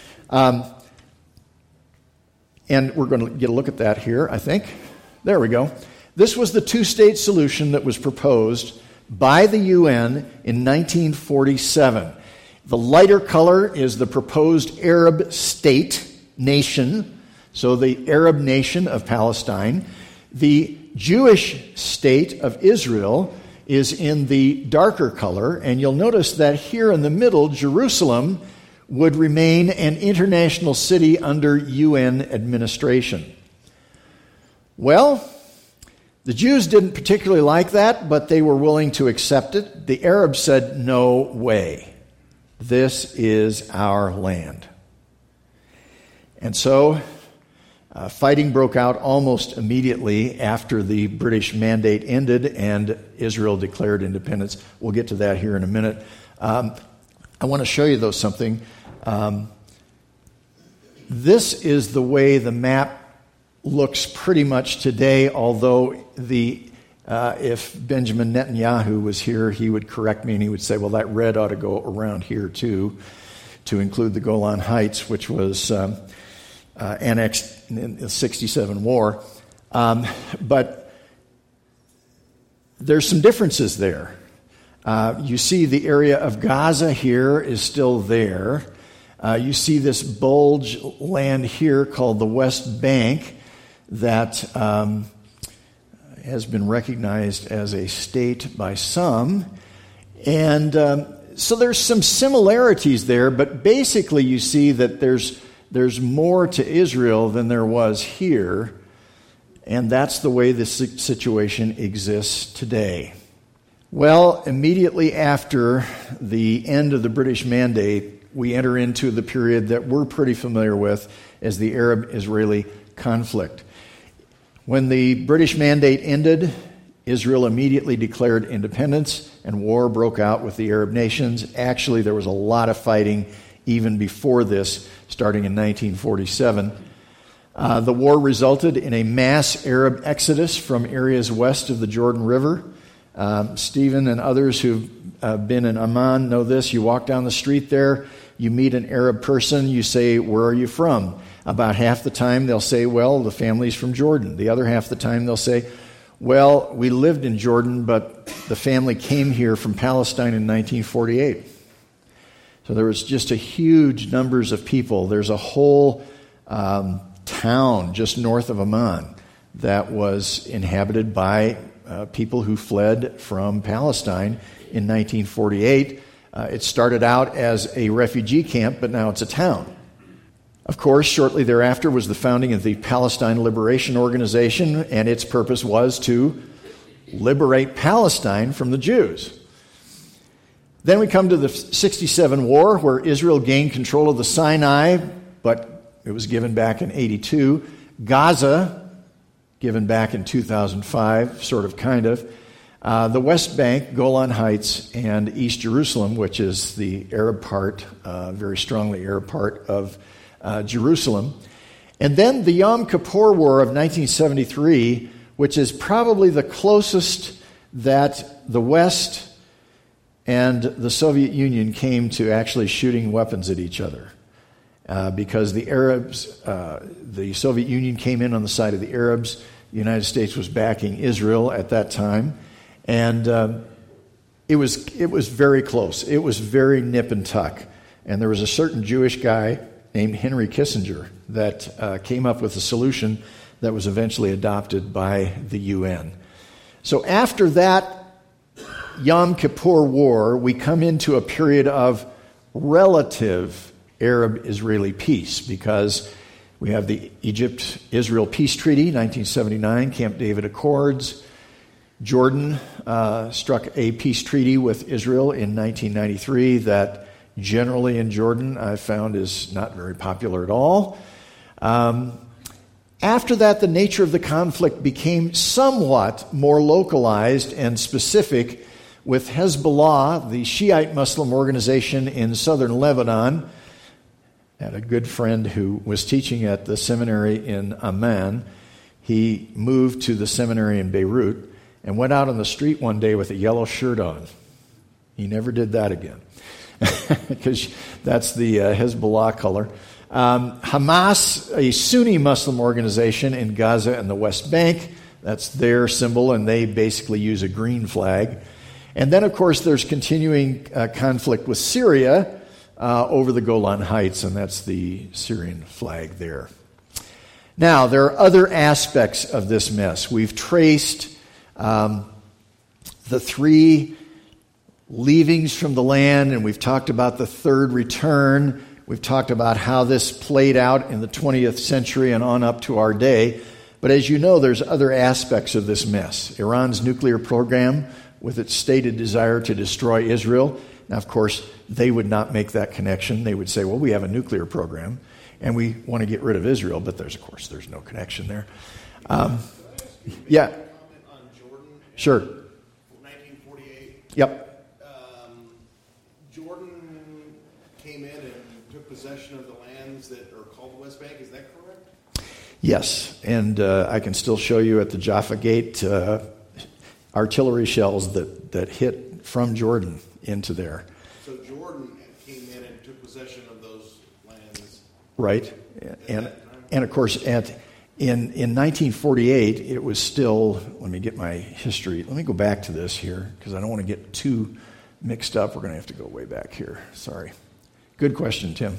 And we're going to get a look at that here, I think. There we go. This was the two-state solution that was proposed by the UN in 1947. The lighter color is the proposed Arab state nation, so the Arab nation of Palestine. The Jewish state of Israel is in the darker color, and you'll notice that here in the middle, Jerusalem would remain an international city under UN administration. Well, the Jews didn't particularly like that, but they were willing to accept it. The Arabs said, no way. This is our land. And so, fighting broke out almost immediately after the British mandate ended and Israel declared independence. We'll get to that here in a minute. I want to show you, though, something. This is the way the map looks pretty much today, although if Benjamin Netanyahu was here, he would correct me and he would say, well, that red ought to go around here too, to include the Golan Heights, which was annexed in the 1967 war. But there's some differences there. You see the area of Gaza here is still there. You see this bulge land here called the West Bank that has been recognized as a state by some. And so there's some similarities there, but basically you see that there's more to Israel than there was here, and that's the way this situation exists today. Well, immediately after the end of the British mandate, we enter into the period that we're pretty familiar with as the Arab-Israeli conflict. When the British mandate ended, Israel immediately declared independence and war broke out with the Arab nations. Actually, there was a lot of fighting even before this, starting in 1947. The war resulted in a mass Arab exodus from areas west of the Jordan River. Stephen and others who've been in Amman know this. You walk down the street there, you meet an Arab person, you say, where are you from? About half the time they'll say, well, the family's from Jordan. The other half the time they'll say, well, we lived in Jordan, but the family came here from Palestine in 1948. So there was just a huge numbers of people. There's a whole town just north of Amman that was inhabited by people who fled from Palestine in 1948. It started out as a refugee camp, but now it's a town. Of course, shortly thereafter was the founding of the Palestine Liberation Organization, and its purpose was to liberate Palestine from the Jews. Then we come to the 67 war, where Israel gained control of the Sinai, but it was given back in 82. Gaza, given back in 2005, sort of, kind of. The West Bank, Golan Heights, and East Jerusalem, which is the Arab part, very strongly Arab part of Jerusalem. And then the Yom Kippur War of 1973, which is probably the closest that the West and the Soviet Union came to actually shooting weapons at each other. Because the Arabs, the Soviet Union came in on the side of the Arabs. The United States was backing Israel at that time. And it was very close. It was very nip and tuck. And there was a certain Jewish guy named Henry Kissinger that came up with a solution that was eventually adopted by the UN. So after that Yom Kippur War, we come into a period of relative Arab-Israeli peace, because we have the Egypt-Israel Peace Treaty, 1979, Camp David Accords. Jordan struck a peace treaty with Israel in 1993 that generally in Jordan I found is not very popular at all. After that, the nature of the conflict became somewhat more localized and specific, with Hezbollah, the Shiite Muslim organization in southern Lebanon. I had a good friend who was teaching at the seminary in Amman. He moved to the seminary in Beirut and went out on the street one day with a yellow shirt on. He never did that again, because that's the Hezbollah color. Hamas, a Sunni Muslim organization in Gaza and the West Bank, that's their symbol, and they basically use a green flag. And then, of course, there's continuing conflict with Syria over the Golan Heights, and that's the Syrian flag there. Now, there are other aspects of this mess. We've traced the three leavings from the land, and we've talked about the third return. We've talked about how this played out in the 20th century and on up to our day. But as you know, there's other aspects of this mess. Iran's nuclear program, with its stated desire to destroy Israel. Now, of course, they would not make that connection. They would say, well, we have a nuclear program, and we want to get rid of Israel. But there's no connection there. Yeah. Sure. 1948. Yep. Jordan came in and took possession of the lands that are called the West Bank. Is that correct? Yes, and I can still show you at the Jaffa Gate artillery shells that hit from Jordan into there. So Jordan came in and took possession of those lands. Right, and of course in 1948 it was still. Let me get my history. Let me go back to this here, because I don't want to get too mixed up. We're going to have to go way back here. Sorry. Good question, Tim.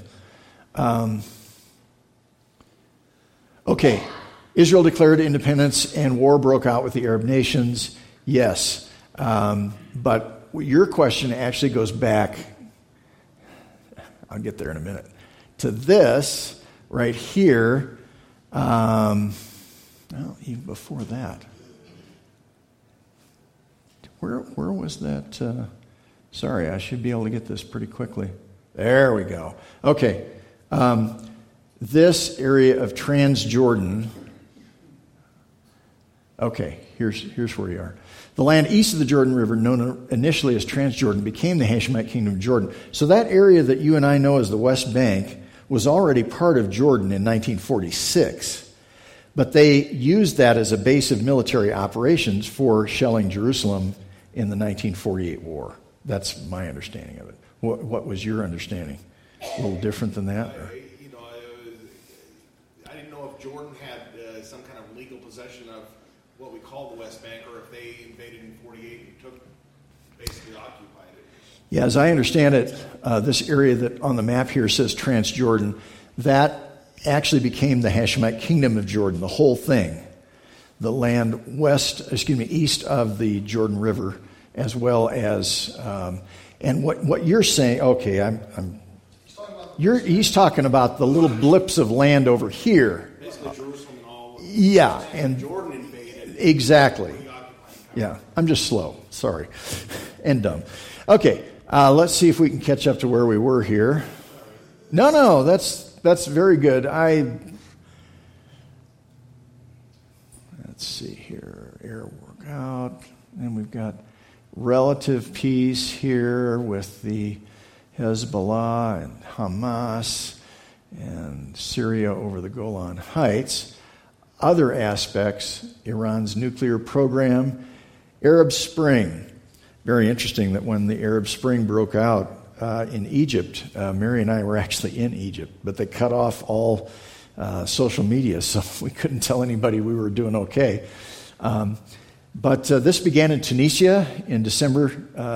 Okay, Israel declared independence and war broke out with the Arab nations. Yes, but your question actually goes back, I'll get there in a minute, to this right here. Well, even before that. Where was that? Sorry, I should be able to get this pretty quickly. There we go. Okay. This area of Transjordan. Okay, here's where we are. The land east of the Jordan River, known initially as Transjordan, became the Hashemite Kingdom of Jordan. So that area that you and I know as the West Bank was already part of Jordan in 1946. But they used that as a base of military operations for shelling Jerusalem in the 1948 war. That's my understanding of it. What was your understanding? A little different than that? I didn't know if Jordan had some kind of legal possession of what we call the West Bank, or if they invaded in 48 and basically occupied it. Yeah, as I understand it, this area that on the map here says Transjordan, that actually became the Hashemite Kingdom of Jordan, the whole thing. The land east of the Jordan River, as well as, and what you're saying, okay, he's talking about the little blips of land over here. Basically Jerusalem and all. Yeah, and Jordan invaded. Exactly. Yeah, I'm just slow, sorry, and dumb. Okay, let's see if we can catch up to where we were here. No, that's very good. Let's see here, air workout, and we've got relative peace here with the Hezbollah and Hamas and Syria over the Golan Heights. Other aspects, Iran's nuclear program, Arab Spring. Very interesting that when the Arab Spring broke out in Egypt, Mary and I were actually in Egypt, but they cut off all social media, so we couldn't tell anybody we were doing okay. But this began in Tunisia in December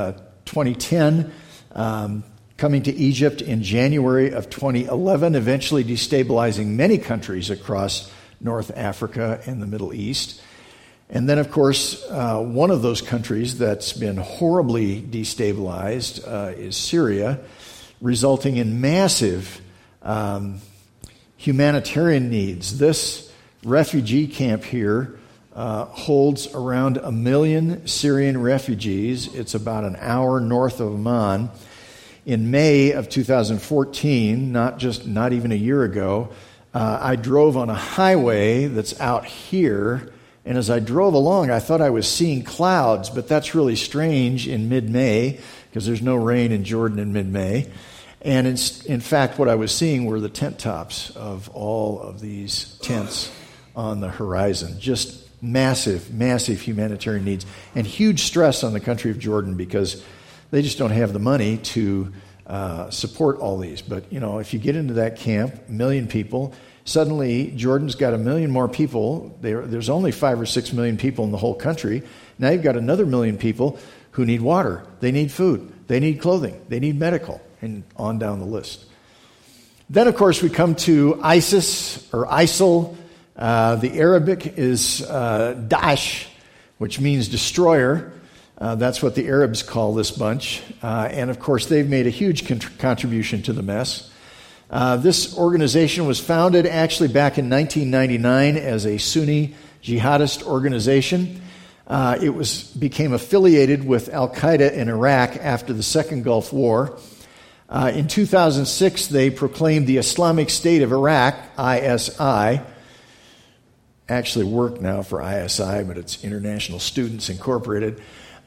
2010, coming to Egypt in January of 2011, eventually destabilizing many countries across North Africa and the Middle East. And then, of course, one of those countries that's been horribly destabilized is Syria, resulting in massive humanitarian needs. This refugee camp here holds around 1 million Syrian refugees. It's about an hour north of Amman. In May of 2014, not even a year ago, I drove on a highway that's out here, and as I drove along, I thought I was seeing clouds, but that's really strange in mid-May, because there's no rain in Jordan in mid-May. And in fact, what I was seeing were the tent tops of all of these tents on the horizon. Just massive, massive humanitarian needs, and huge stress on the country of Jordan, because they just don't have the money to support all these. But, if you get into that camp, 1 million people, suddenly Jordan's got 1 million more people. There's only 5 or 6 million people in the whole country. Now you've got another 1 million people who need water. They need food. They need clothing. They need medical, and on down the list. Then, of course, we come to ISIS, or ISIL. The Arabic is Daesh, which means destroyer. That's what the Arabs call this bunch. And, of course, they've made a huge contribution to the mess. This organization was founded actually back in 1999 as a Sunni jihadist organization. It became affiliated with Al-Qaeda in Iraq after the Second Gulf War. In 2006, they proclaimed the Islamic State of Iraq, ISI. Actually work now for ISI, but it's International Students Incorporated.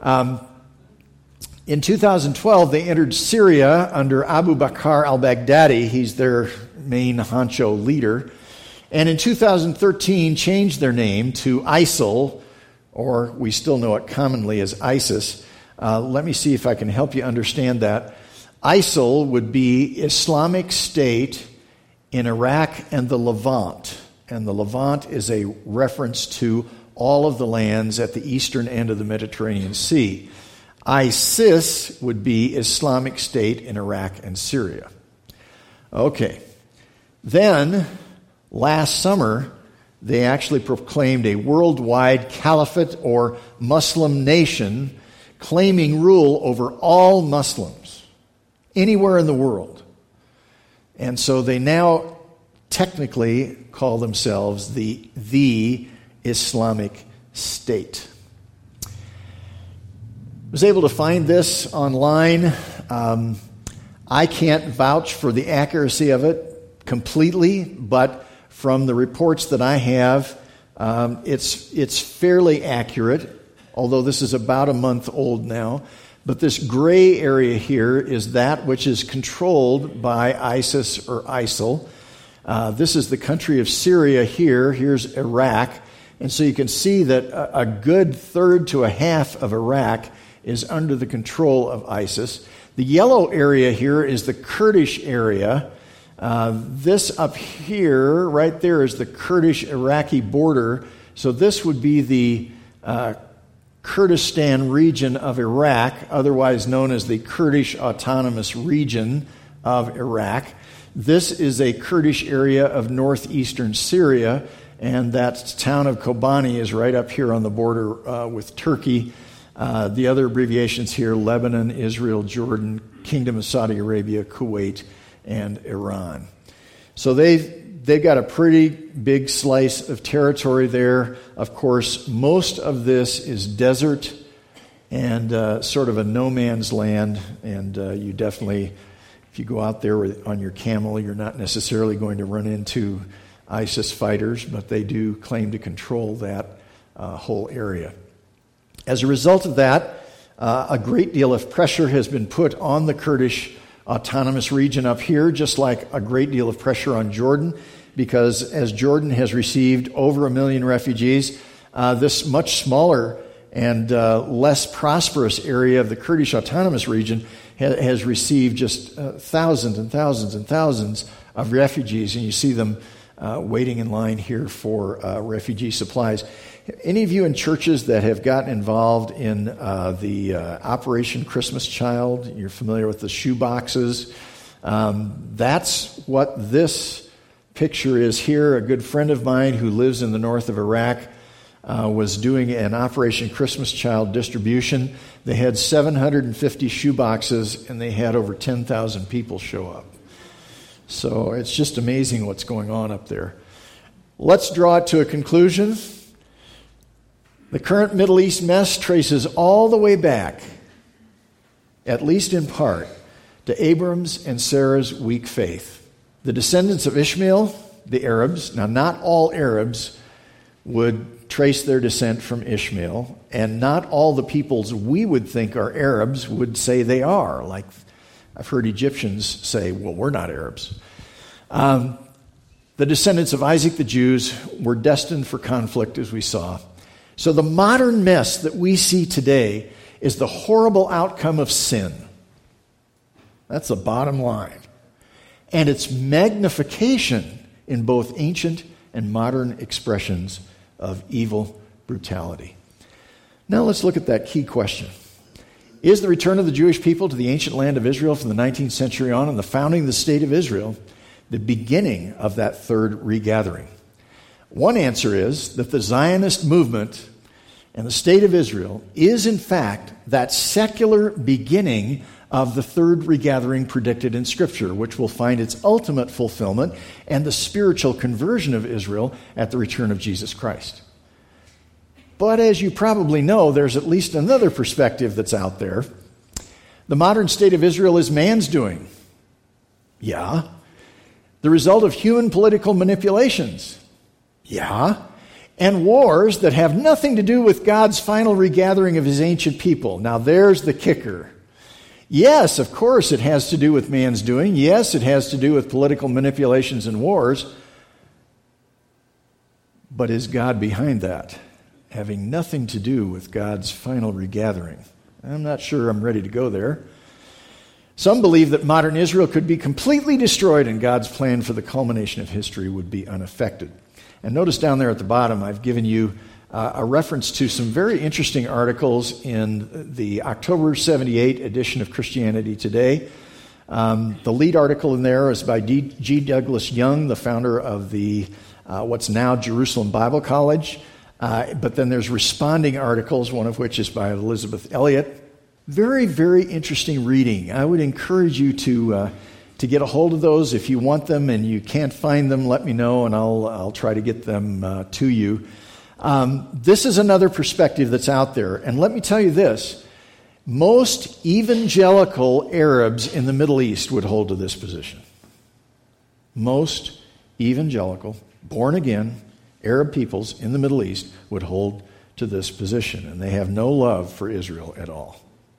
In 2012, they entered Syria under Abu Bakr al-Baghdadi. He's their main honcho leader. And in 2013, changed their name to ISIL, or we still know it commonly as ISIS. Let me see if I can help you understand that. ISIL would be Islamic State in Iraq and the Levant. And the Levant is a reference to all of the lands at the eastern end of the Mediterranean Sea. ISIS would be Islamic State in Iraq and Syria. Okay. Then, last summer, they actually proclaimed a worldwide caliphate or Muslim nation, claiming rule over all Muslims anywhere in the world. And so they now technically call themselves the Islamic State. I was able to find this online. I can't vouch for the accuracy of it completely, but from the reports that I have, it's fairly accurate, although this is about a month old now. But this gray area here is that which is controlled by ISIS or ISIL. This is the country of Syria here. Here's Iraq. And so you can see that a good third to a half of Iraq is under the control of ISIS. The yellow area here is the Kurdish area. This up here, right there, is the Kurdish-Iraqi border. So this would be the Kurdistan region of Iraq, otherwise known as the Kurdish Autonomous Region of Iraq. This is a Kurdish area of northeastern Syria, and that town of Kobani is right up here on the border with Turkey. The other abbreviations here: Lebanon, Israel, Jordan, Kingdom of Saudi Arabia, Kuwait, and Iran. So they've got a pretty big slice of territory there. Of course, most of this is desert and sort of a no man's land, and you definitely, if you go out there on your camel, you're not necessarily going to run into ISIS fighters, but they do claim to control that whole area. As a result of that, a great deal of pressure has been put on the Kurdish Autonomous Region up here, just like a great deal of pressure on Jordan, because as Jordan has received over 1 million refugees, this much smaller and less prosperous area of the Kurdish Autonomous Region has received just thousands and thousands and thousands of refugees, and you see them waiting in line here for refugee supplies. Any of you in churches that have gotten involved in the Operation Christmas Child, you're familiar with the shoe boxes, that's what this picture is here. A good friend of mine who lives in the north of Iraq was doing an Operation Christmas Child distribution. They had 750 shoe boxes, and they had over 10,000 people show up. So it's just amazing what's going on up there. Let's draw it to a conclusion. The current Middle East mess traces all the way back, at least in part, to Abram's and Sarah's weak faith. The descendants of Ishmael, the Arabs, now not all Arabs would trace their descent from Ishmael, and not all the peoples we would think are Arabs would say they are. Like I've heard Egyptians say, well, we're not Arabs. The descendants of Isaac, the Jews, were destined for conflict, as we saw. So the modern mess that we see today is the horrible outcome of sin. That's the bottom line. And its magnification in both ancient and modern expressions of evil brutality. Now let's look at that key question. Is the return of the Jewish people to the ancient land of Israel from the 19th century on and the founding of the state of Israel the beginning of that third regathering? One answer is that the Zionist movement and the state of Israel is in fact that secular beginning of the third regathering predicted in Scripture, which will find its ultimate fulfillment and the spiritual conversion of Israel at the return of Jesus Christ. But as you probably know, there's at least another perspective that's out there. The modern state of Israel is man's doing. Yeah. The result of human political manipulations. Yeah. And wars that have nothing to do with God's final regathering of his ancient people. Now there's the kicker. Yes, of course it has to do with man's doing. Yes, it has to do with political manipulations and wars. But is God behind that? Having nothing to do with God's final regathering. I'm not sure I'm ready to go there. Some believe that modern Israel could be completely destroyed and God's plan for the culmination of history would be unaffected. And notice down there at the bottom, I've given you a reference to some very interesting articles in the October 78 edition of Christianity Today. The lead article in there is by G. Douglas Young, the founder of the what's now Jerusalem Bible College. But then there's responding articles, one of which is by Elizabeth Elliot. Very, very interesting reading. I would encourage you to get a hold of those. If you want them and you can't find them, let me know and I'll try to get them to you. This is another perspective that's out there. And let me tell you this. Most evangelical Arabs in the Middle East would hold to this position. Most evangelical, born again, Arab peoples in the Middle East would hold to this position. And they have no love for Israel at all.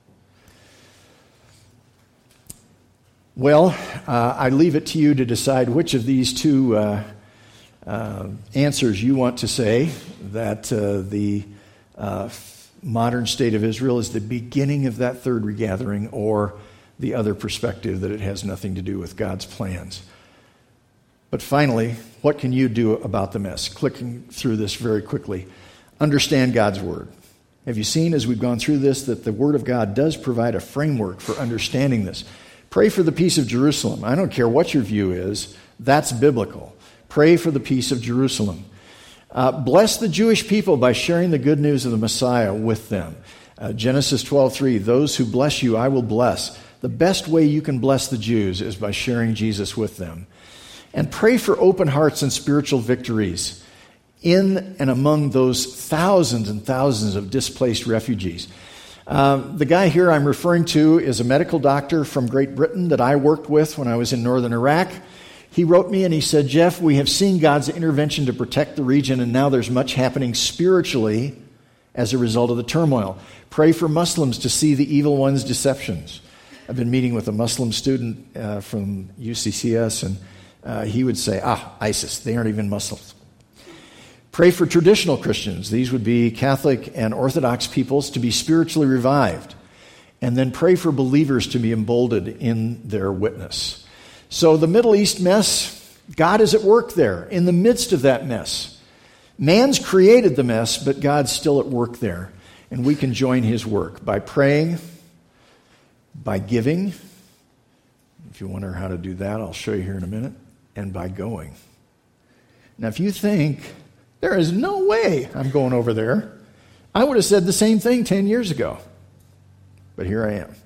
Well, I leave it to you to decide which of these two answers you want to say, that the modern state of Israel is the beginning of that third regathering, or the other perspective that it has nothing to do with God's plans. But finally, what can you do about the mess? Clicking through this very quickly. Understand God's Word. Have you seen as we've gone through this that the Word of God does provide a framework for understanding this? Pray for the peace of Jerusalem. I don't care what your view is, that's biblical. Pray for the peace of Jerusalem. Bless the Jewish people by sharing the good news of the Messiah with them. Genesis 12:3, those who bless you, I will bless. The best way you can bless the Jews is by sharing Jesus with them. And pray for open hearts and spiritual victories in and among those thousands and thousands of displaced refugees. The guy here I'm referring to is a medical doctor from Great Britain that I worked with when I was in northern Iraq. He wrote me and he said, Jeff, we have seen God's intervention to protect the region, and now there's much happening spiritually as a result of the turmoil. Pray for Muslims to see the evil one's deceptions. I've been meeting with a Muslim student from UCCS, and he would say, ISIS, they aren't even Muslims. Pray for traditional Christians. These would be Catholic and Orthodox peoples to be spiritually revived. And then pray for believers to be emboldened in their witness. So the Middle East mess, God is at work there in the midst of that mess. Man's created the mess, but God's still at work there. And we can join his work by praying, by giving. If you wonder how to do that, I'll show you here in a minute. And by going. Now, if you think, there is no way I'm going over there, I would have said the same thing 10 years ago. But here I am.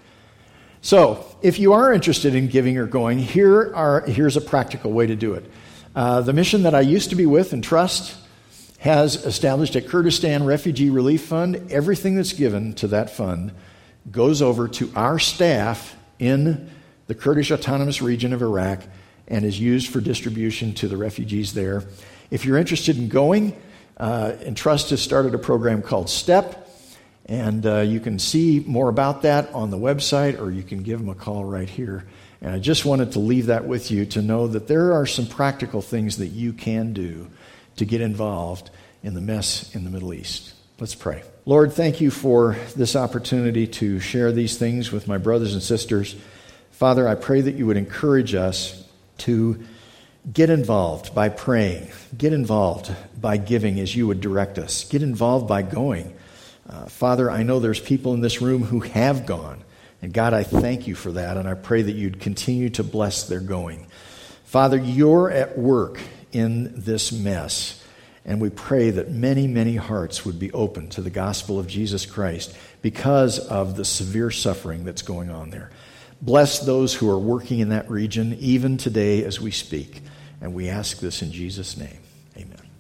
So, if you are interested in giving or going, here's a practical way to do it. The mission that I used to be with and trust has established a Kurdistan Refugee Relief Fund. Everything that's given to that fund goes over to our staff in the Kurdish Autonomous Region of Iraq and is used for distribution to the refugees there. If you're interested in going, Entrust has started a program called STEP. And you can see more about that on the website, or you can give them a call right here. And I just wanted to leave that with you to know that there are some practical things that you can do to get involved in the mess in the Middle East. Let's pray. Lord, thank you for this opportunity to share these things with my brothers and sisters. Father, I pray that you would encourage us to get involved by praying, get involved by giving as you would direct us, get involved by going. Father, I know there's people in this room who have gone. And God, I thank you for that, and I pray that you'd continue to bless their going. Father, you're at work in this mess, and we pray that many, many hearts would be open to the gospel of Jesus Christ because of the severe suffering that's going on there. Bless those who are working in that region, even today as we speak. And we ask this in Jesus' name.